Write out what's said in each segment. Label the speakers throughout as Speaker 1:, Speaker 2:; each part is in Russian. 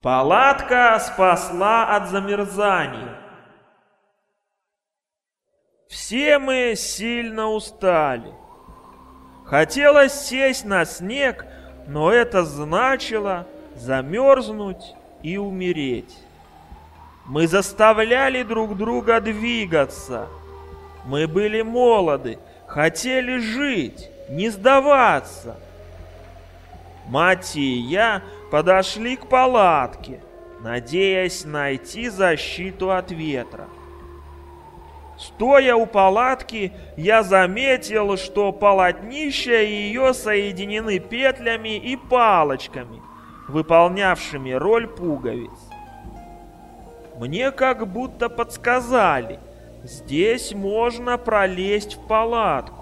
Speaker 1: Палатка спасла от замерзания. Все мы сильно устали. Хотелось сесть на снег, но это значило замерзнуть и умереть. Мы заставляли друг друга двигаться. Мы были молоды, хотели жить, не сдаваться. Мать и я подошли к палатке, надеясь найти защиту от ветра. Стоя у палатки, я заметил, что полотнища ее соединены петлями и палочками, выполнявшими роль пуговиц. Мне как будто подсказали, здесь можно пролезть в палатку.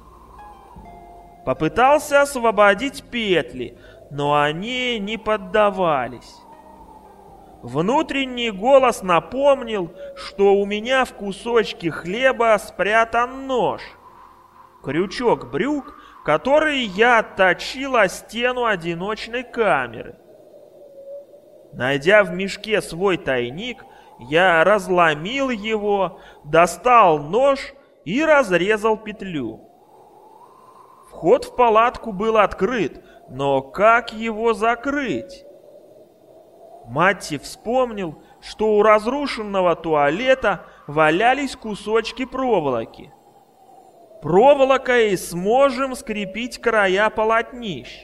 Speaker 1: Попытался освободить петли, но они не поддавались. Внутренний голос напомнил, что у меня в кусочке хлеба спрятан нож, крючок брюк, который я отточил о стену одиночной камеры. Найдя в мешке свой тайник, я разломил его, достал нож и разрезал петлю. Вход в палатку был открыт, но как его закрыть? Матти вспомнил, что у разрушенного туалета валялись кусочки проволоки. Проволокой сможем скрепить края полотнищ.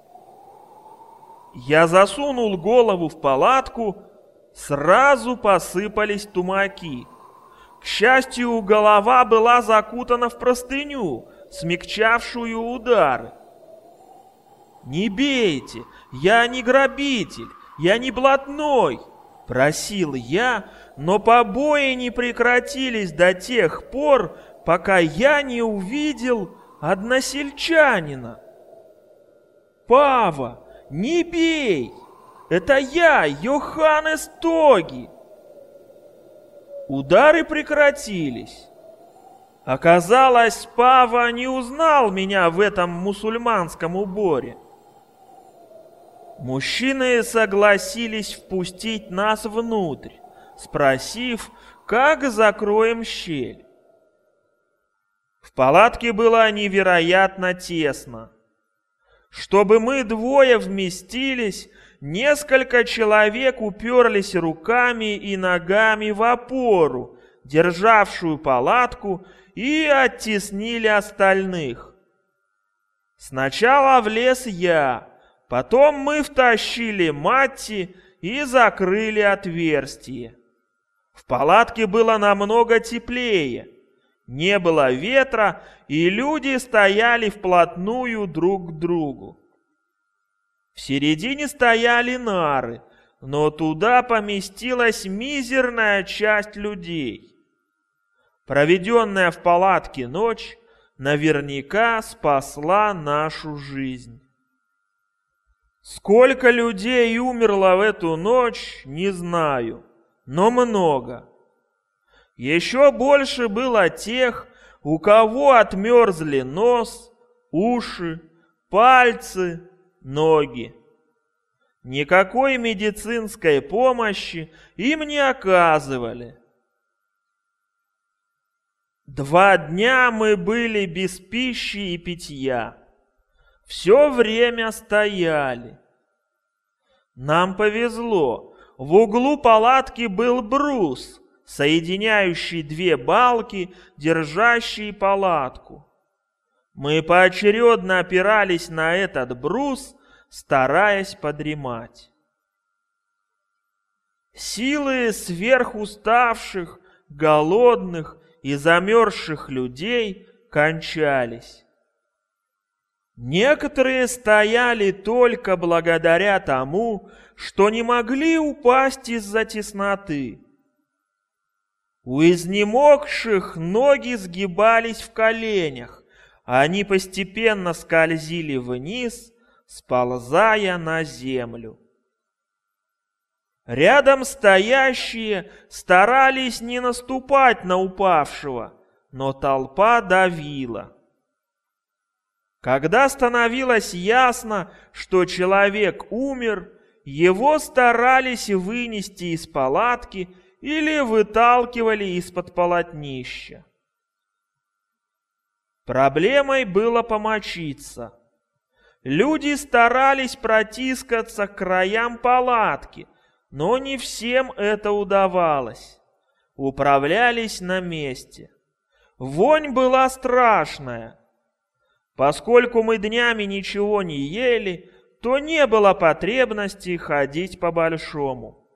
Speaker 1: Я засунул голову в палатку, сразу посыпались тумаки. К счастью, голова была закутана в простыню, смягчавшую удары. «Не бейте, я не грабитель, я не блатной!» — просил я, но побои не прекратились до тех пор, пока я не увидел односельчанина. «Пава, не бей! Это я, Йоханнес Тоги!» Удары прекратились. Оказалось, Пава не узнал меня в этом мусульманском уборе. Мужчины согласились впустить нас внутрь, спросив, как закроем щель. В палатке было невероятно тесно. Чтобы мы двое вместились, несколько человек уперлись руками и ногами в опору, державшую палатку, и оттеснили остальных. Сначала влез я, потом мы втащили Матти и закрыли отверстие. В палатке было намного теплее, не было ветра, и люди стояли вплотную друг к другу. В середине стояли нары, но туда поместилась мизерная часть людей. Проведенная в палатке ночь наверняка спасла нашу жизнь. Сколько людей умерло в эту ночь, не знаю, но много. Еще больше было тех, у кого отмерзли нос, уши, пальцы, ноги. Никакой медицинской помощи им не оказывали. 2 дня мы были без пищи и питья. Все время стояли. Нам повезло. В углу палатки был брус, соединяющий 2 балки, держащие палатку. Мы поочередно опирались на этот брус, стараясь подремать. Силы сверхуставших, голодных и замерзших людей кончались. Некоторые стояли только благодаря тому, что не могли упасть из-за тесноты. У изнемогших ноги сгибались в коленях, а они постепенно скользили вниз, сползая на землю. Рядом стоящие старались не наступать на упавшего, но толпа давила. Когда становилось ясно, что человек умер, его старались вынести из палатки или выталкивали из-под полотнища. Проблемой было помочиться. Люди старались протискаться к краям палатки, но не всем это удавалось. Управлялись на месте. Вонь была страшная. Поскольку мы днями ничего не ели, то не было потребности ходить по-большому.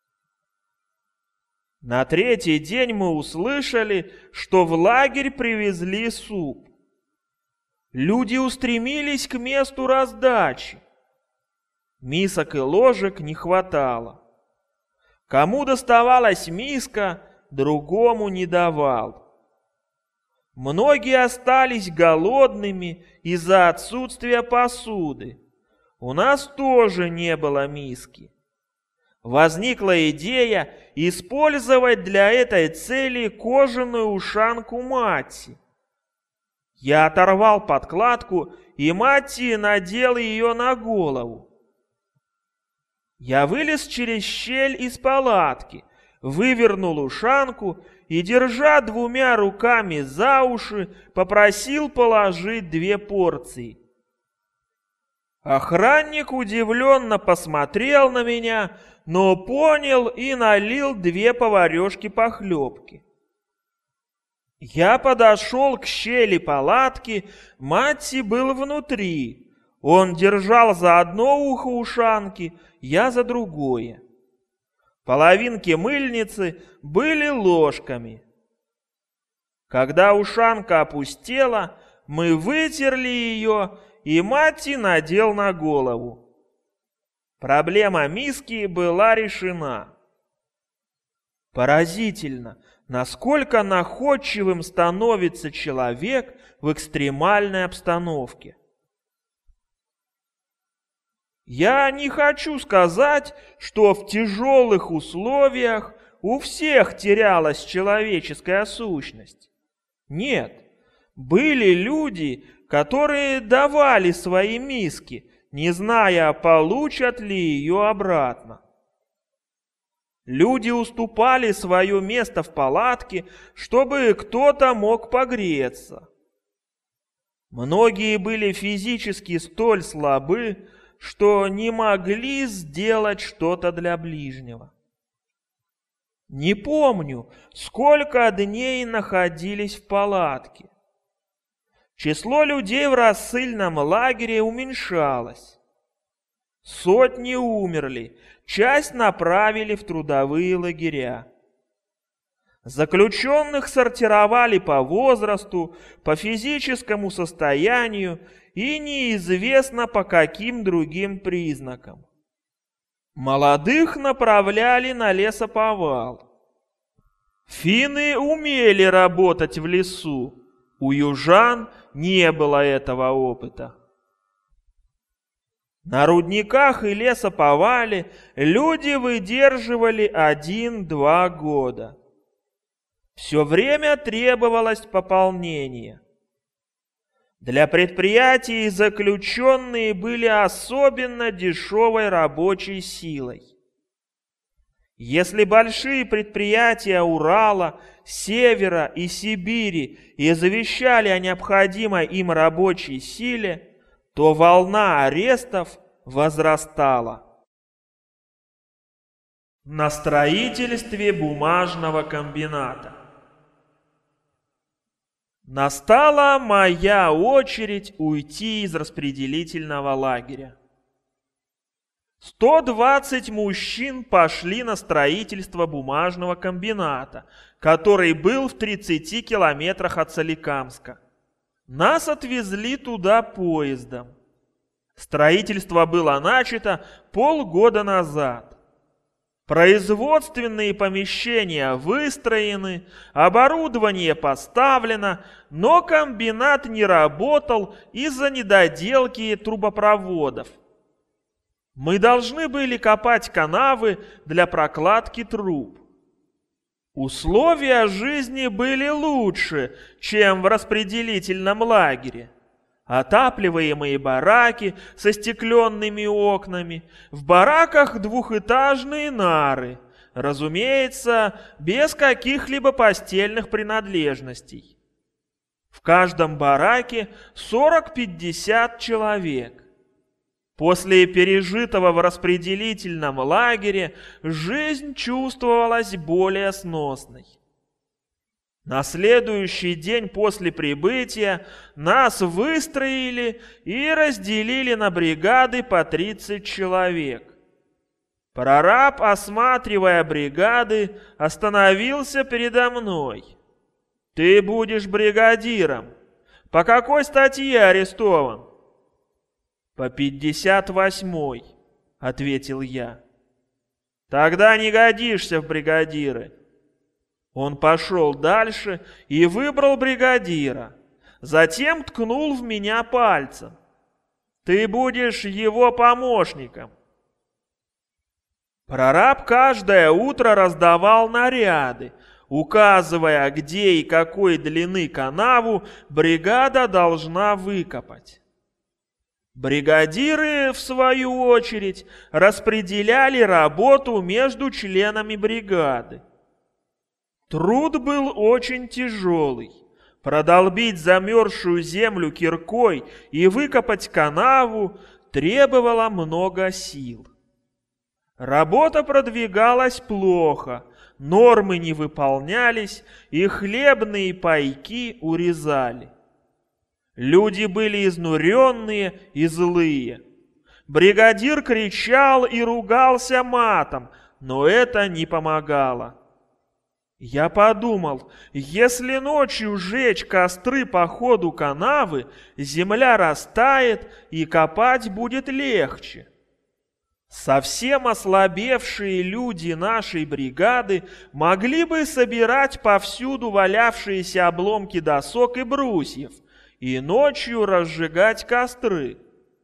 Speaker 1: На третий день мы услышали, что в лагерь привезли суп. Люди устремились к месту раздачи. Мисок и ложек не хватало. Кому доставалась миска, другому не давал. Многие остались голодными из-за отсутствия посуды. У нас тоже не было миски. Возникла идея использовать для этой цели кожаную ушанку Матти. Я оторвал подкладку, и Матти надел ее на голову. Я вылез через щель из палатки, вывернул ушанку и, держа двумя руками за уши, попросил положить 2 порции. Охранник удивленно посмотрел на меня, но понял и налил 2 поварешки похлебки. Я подошел к щели палатки, Матти был внутри. Он держал за одно ухо ушанки, я за другое. Половинки мыльницы были ложками. Когда ушанка опустела, мы вытерли ее, и Матти надел на голову. Проблема миски была решена. Поразительно, насколько находчивым становится человек в экстремальной обстановке. Я не хочу сказать, что в тяжелых условиях у всех терялась человеческая сущность. Нет, были люди, которые давали свои миски, не зная, получат ли ее обратно. Люди уступали свое место в палатке, чтобы кто-то мог погреться. Многие были физически столь слабы, что не могли сделать что-то для ближнего. Не помню, сколько дней находились в палатке. Число людей в рассыльном лагере уменьшалось. Сотни умерли, часть направили в трудовые лагеря. Заключенных сортировали по возрасту, по физическому состоянию и неизвестно по каким другим признакам. Молодых направляли на лесоповал. Финны умели работать в лесу, у южан не было этого опыта. На рудниках и лесоповале люди выдерживали 1-2 года. Все время требовалось пополнение. Для предприятий заключенные были особенно дешевой рабочей силой. Если большие предприятия Урала, Севера и Сибири и завещали о необходимой им рабочей силе, то волна арестов возрастала. На строительстве бумажного комбината. Настала моя очередь уйти из распределительного лагеря. 120 мужчин пошли на строительство бумажного комбината, который был в 30 километрах от Соликамска. Нас отвезли туда поездом. Строительство было начато полгода назад. Производственные помещения выстроены, оборудование поставлено, но комбинат не работал из-за недоделки трубопроводов. Мы должны были копать канавы для прокладки труб. Условия жизни были лучше, чем в распределительном лагере. Отапливаемые бараки со стекленными окнами, в бараках двухэтажные нары, разумеется, без каких-либо постельных принадлежностей. В каждом бараке 40-50 человек. После пережитого в распределительном лагере жизнь чувствовалась более сносной. На следующий день после прибытия нас выстроили и разделили на бригады по 30 человек. Прораб, осматривая бригады, остановился передо мной. «Ты будешь бригадиром. По какой статье арестован?» «По 58-й», — ответил я. «Тогда не годишься в бригадиры». Он пошел дальше и выбрал бригадира. Затем ткнул в меня пальцем. «Ты будешь его помощником». Прораб каждое утро раздавал наряды, указывая, где и какой длины канаву бригада должна выкопать. Бригадиры, в свою очередь, распределяли работу между членами бригады. Труд был очень тяжелый. Продолбить замерзшую землю киркой и выкопать канаву требовало много сил. Работа продвигалась плохо, нормы не выполнялись и хлебные пайки урезали. Люди были изнуренные и злые. Бригадир кричал и ругался матом, но это не помогало. Я подумал, если ночью сжечь костры по ходу канавы, земля растает и копать будет легче. Совсем ослабевшие люди нашей бригады могли бы собирать повсюду валявшиеся обломки досок и брусьев и ночью разжигать костры.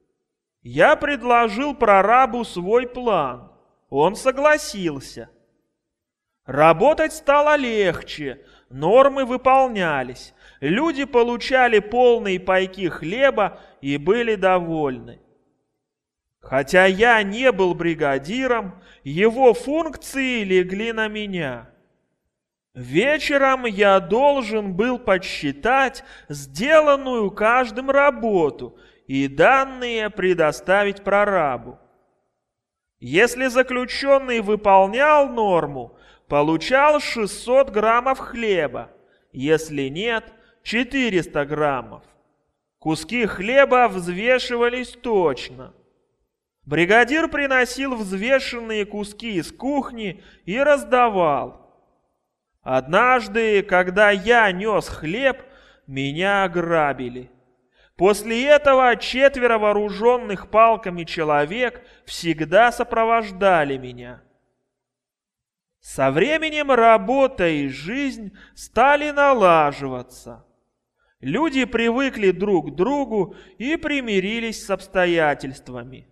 Speaker 1: Я предложил прорабу свой план. Он согласился. Работать стало легче, нормы выполнялись, люди получали полные пайки хлеба и были довольны. Хотя я не был бригадиром, его функции легли на меня. Вечером я должен был подсчитать сделанную каждым работу и данные предоставить прорабу. Если заключенный выполнял норму, получал 600 граммов хлеба, если нет, 400 граммов. Куски хлеба взвешивались точно. Бригадир приносил взвешенные куски из кухни и раздавал. Однажды, когда я нес хлеб, меня ограбили. После этого 4 вооруженных палками человек всегда сопровождали меня. Со временем работа и жизнь стали налаживаться. Люди привыкли друг к другу и примирились с обстоятельствами.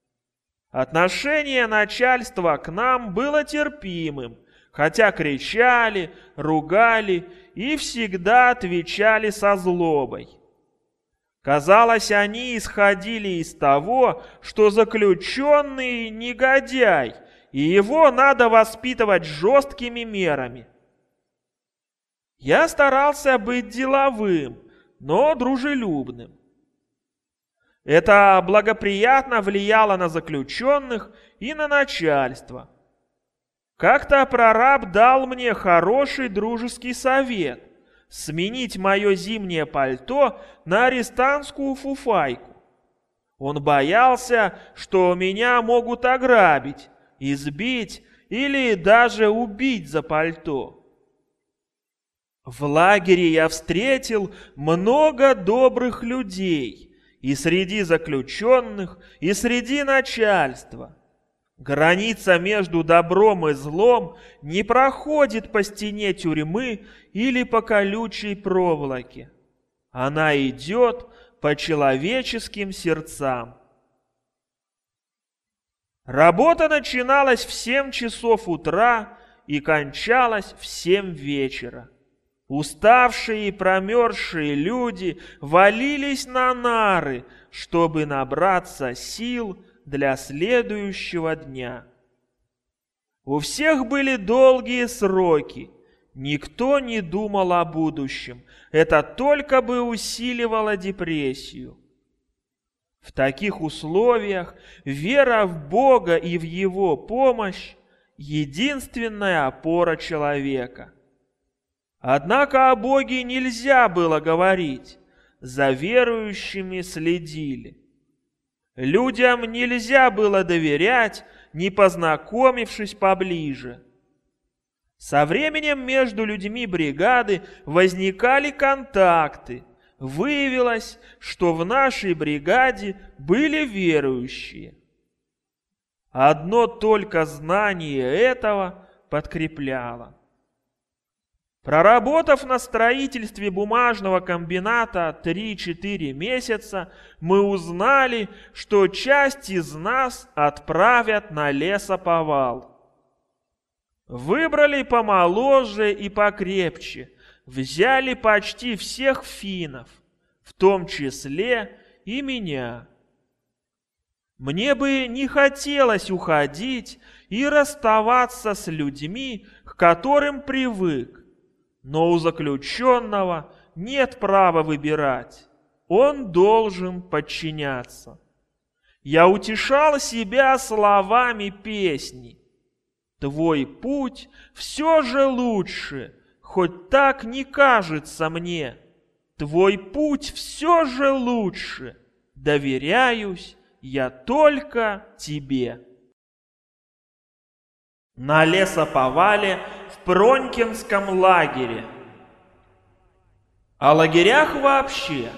Speaker 1: Отношение начальства к нам было терпимым, хотя кричали, ругали и всегда отвечали со злобой. Казалось, они исходили из того, что заключенный негодяй, и его надо воспитывать жесткими мерами. Я старался быть деловым, но дружелюбным. Это благоприятно влияло на заключенных и на начальство. Как-то прораб дал мне хороший дружеский совет – сменить мое зимнее пальто на арестантскую фуфайку. Он боялся, что меня могут ограбить, избить или даже убить за пальто. В лагере я встретил много добрых людей и среди заключенных, и среди начальства. Граница между добром и злом не проходит по стене тюрьмы или по колючей проволоке. Она идет по человеческим сердцам. Работа начиналась в 7 часов утра и кончалась в 7 вечера. Уставшие и промерзшие люди валились на нары, чтобы набраться сил для следующего дня. У всех были долгие сроки, никто не думал о будущем, это только бы усиливало депрессию. В таких условиях вера в Бога и в Его помощь – единственная опора человека. Однако о Боге нельзя было говорить, за верующими следили. Людям нельзя было доверять, не познакомившись поближе. Со временем между людьми бригады возникали контакты. Выявилось, что в нашей бригаде были верующие. Одно только знание этого подкрепляло. Проработав на строительстве бумажного комбината 3-4 месяца, мы узнали, что часть из нас отправят на лесоповал. Выбрали помоложе и покрепче, взяли почти всех финнов, в том числе и меня. Мне бы не хотелось уходить и расставаться с людьми, к которым привык. Но у заключенного нет права выбирать. Он должен подчиняться. Я утешал себя словами песни. Твой путь все же лучше, хоть так не кажется мне. Твой путь все же лучше, доверяюсь я только тебе. На лесоповале в Пронькинском лагере. О лагерях вообще.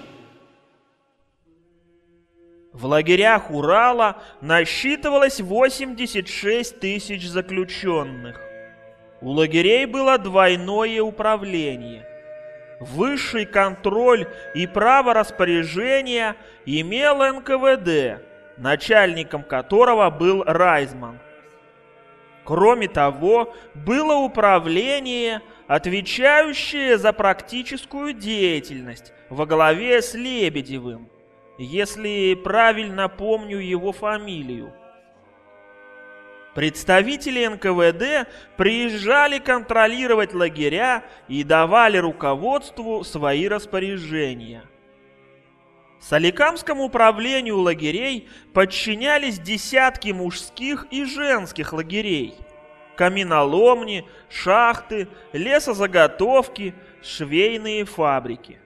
Speaker 1: В лагерях Урала насчитывалось 86 тысяч заключенных. У лагерей было двойное управление. Высший контроль и право распоряжения имел НКВД, начальником которого был Райзман. Кроме того, было управление, отвечающее за практическую деятельность во главе с Лебедевым, если правильно помню его фамилию. Представители НКВД приезжали контролировать лагеря и давали руководству свои распоряжения. Соликамскому управлению лагерей подчинялись десятки мужских и женских лагерей, каменоломни, шахты, лесозаготовки, швейные фабрики.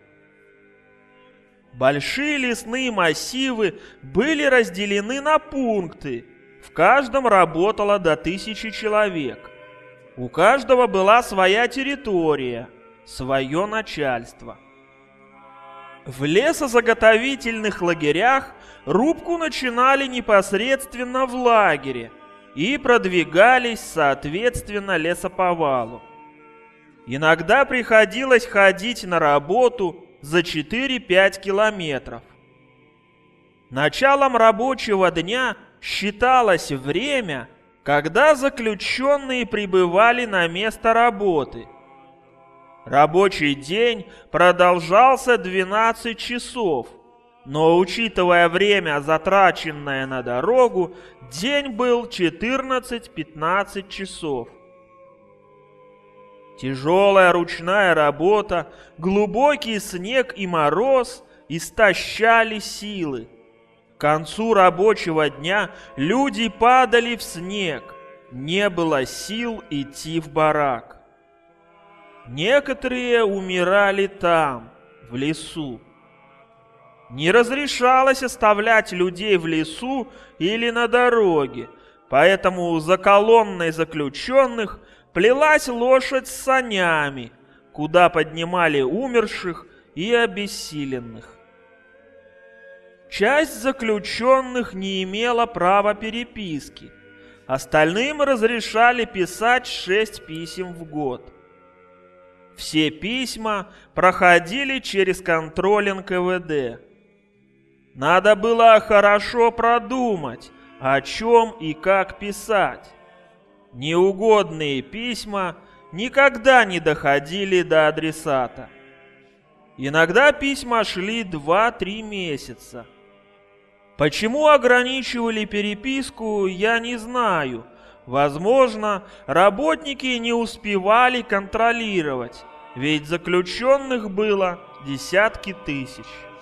Speaker 1: Большие лесные массивы были разделены на пункты, в каждом работало до 1000 человек. У каждого была своя территория, свое начальство. В лесозаготовительных лагерях рубку начинали непосредственно в лагере и продвигались соответственно лесоповалу. Иногда приходилось ходить на работу за 4-5 километров. Началом рабочего дня считалось время, когда заключенные прибывали на место работы. Рабочий день продолжался 12 часов, но, учитывая время, затраченное на дорогу, день был 14-15 часов. Тяжелая ручная работа, глубокий снег и мороз истощали силы. К концу рабочего дня люди падали в снег, не было сил идти в барак. Некоторые умирали там, в лесу. Не разрешалось оставлять людей в лесу или на дороге, поэтому за колонной заключенных плелась лошадь с санями, куда поднимали умерших и обессиленных. Часть заключенных не имела права переписки, остальным разрешали писать 6 писем в год. Все письма проходили через контроль НКВД. Надо было хорошо продумать, о чем и как писать. Неугодные письма никогда не доходили до адресата. Иногда письма шли 2-3 месяца. Почему ограничивали переписку, я не знаю. Возможно, работники не успевали контролировать, ведь заключенных было десятки тысяч.